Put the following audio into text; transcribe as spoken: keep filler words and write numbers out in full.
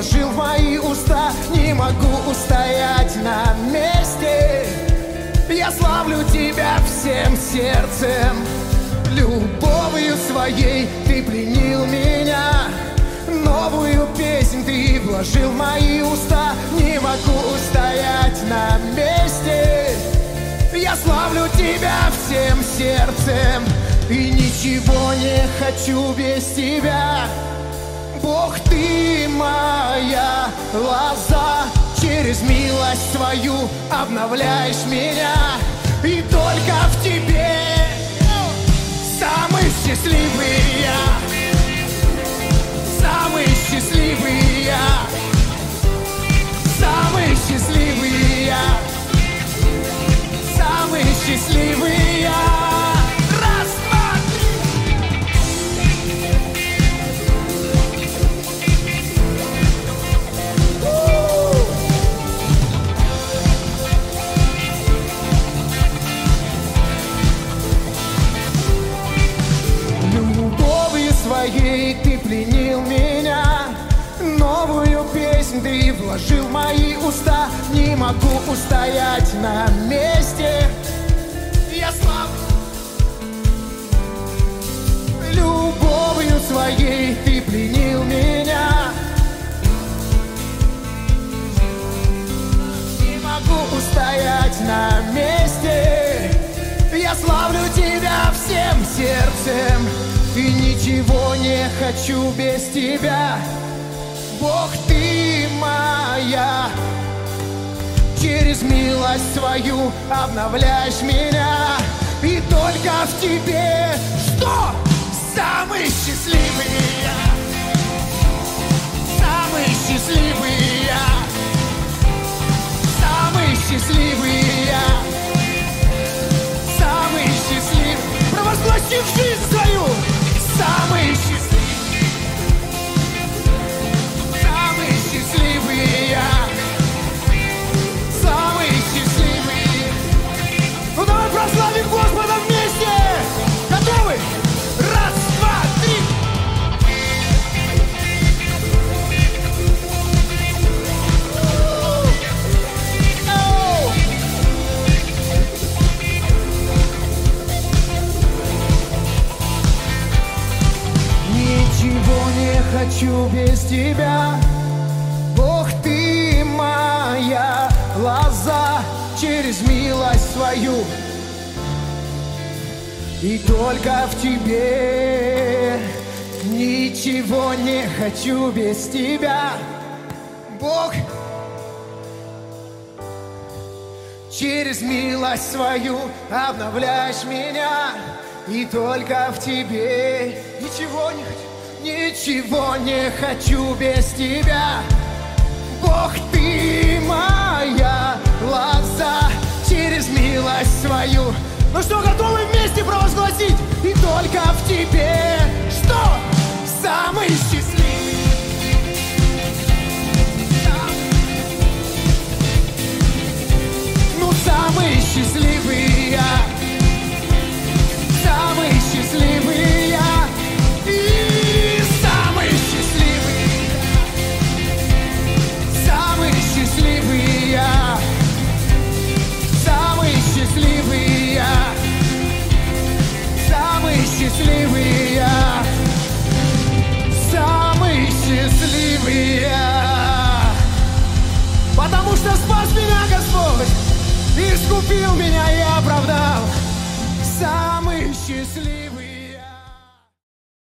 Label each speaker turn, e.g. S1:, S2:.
S1: вложил в мои уста. Не могу устоять на месте. Я славлю тебя всем сердцем. Любовью своей ты пленил меня. Новую песнь ты вложил в мои уста. Не могу устоять на месте. Я славлю тебя всем сердцем. И ничего не хочу без тебя. Бог, ты моя лоза. Через милость свою обновляешь меня. И только в тебе самый счастливый я. Самый счастливый я. Самый счастливый я. Самый счастливый я. Раз, два, любовью своей ты пленил меня. Новую песнь ты вложил в мои уста. Не могу устоять на месте. Я славлю. Любовью своей ты пленил меня. Не могу устоять на месте. Я славлю тебя всем сердцем. И ничего не хочу без тебя. Бог, ты моя. Через милость свою обновляешь меня. И только в тебе, что самый счастливый я. Самый счастливый я. Самый счастливый я. Самый счастливый. Провозгласив жизнь свою. Самый счастливый. Самый счастливый я. Самый счастливый. Ну давай прославим Господа вместе. Готовы? Раз, два, три. Ничего не хочу без тебя. Бог, ты моя лоза. Через милость свою. И только в тебе. Ничего не хочу без тебя. Бог, через милость свою обновляешь меня. И только в тебе. Ничего не хочу. Ничего не хочу без тебя. Бог, ты моя лоза. Через милость свою. Ну что, готовы вместе провозгласить? И только в тебе. Что? Самый счастливый. Ну, самый счастливый я. Самый счастливый я. И самый счастливый. Самый счастливый я. Самый счастливый я. Самый счастливый я. Самый счастливый я. Потому что спас меня Господь. Искупил меня и оправдал. Самый счастливый.